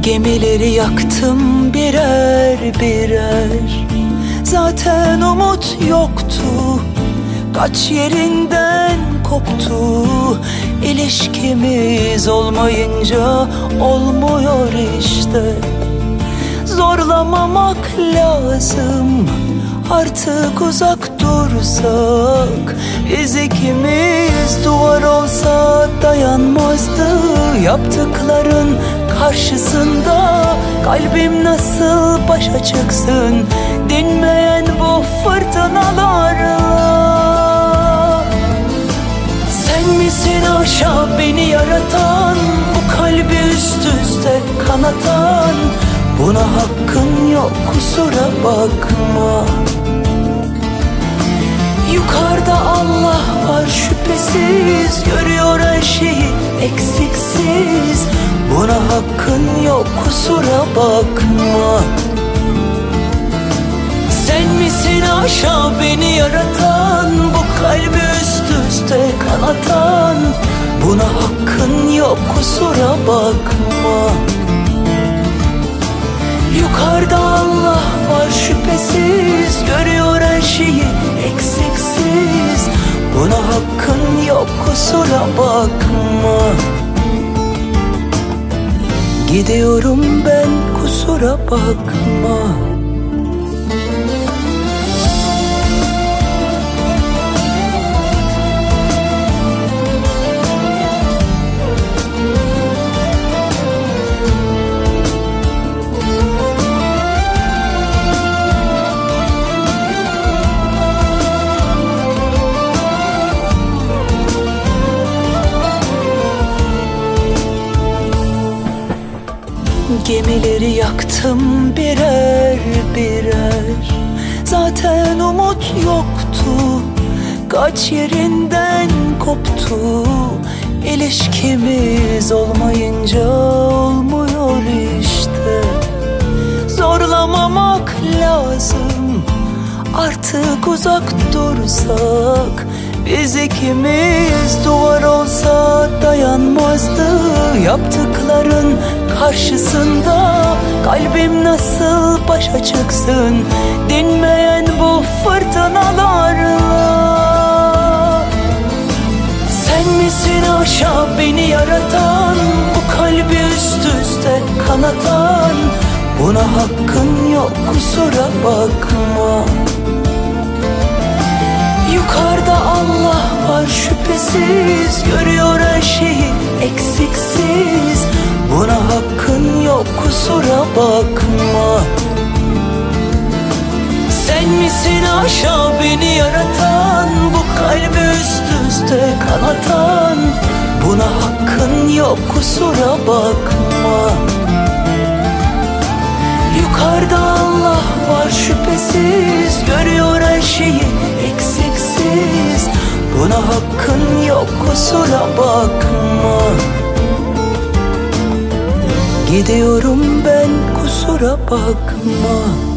Gemileri yaktım birer birer, zaten umut yoktu. Kaç yerinden koptu. İlişkimiz olmayınca olmuyor işte. Zorlamamak lazım, artık uzak dursak. Biz ikimiz, duvar olsa dayanmazdı. Yaptıkların karşısında kalbim nasıl başa çıksın dinmeyen bu fırtınalarla? Sen misin aşağı beni yaratan, bu kalbi üst üste kanatan? Buna hakkın yok, kusura bakma. Yukarıda Allah var şüphesiz, görüyor her şeyi eksiksiz. Buna hakkın yok, kusura bakma. Sen misin aşağı beni yaratan, bu kalbi üst üste kanatan? Buna hakkın yok, kusura bakma. Yukarıda Allah var şüphesiz, görüyor her şeyi eksiksiz. Buna hakkın yok, kusura bakma. Gidiyorum ben, kusura bakma. Gemileri yaktım birer birer, zaten umut yoktu. Kaç yerinden koptu. İlişkimiz olmayınca olmuyor işte. Zorlamamak lazım, artık uzak dursak. Biz ikimiz, duvar olsa dayanmazdı. Yaptıkların karşısında kalbim nasıl başa çıksın dinmeyen bu fırtınalarla? Sen misin aşağı beni yaratan, bu kalbi üst üste kanatan? Buna hakkın yok, kusura bakma. Yukarıda Allah var şüphesiz, görüyor her şeyi eksiksiz. Buna hakkın yok, kusura bakma. Sen misin aşağı beni yaratan, bu kalbi üst üste kanatan? Buna hakkın yok, kusura bakma. Yukarıda Allah var şüphesiz, görüyor her şeyi eksiksiz. Buna hakkın yok, kusura bakma. Gidiyorum ben, kusura bakma.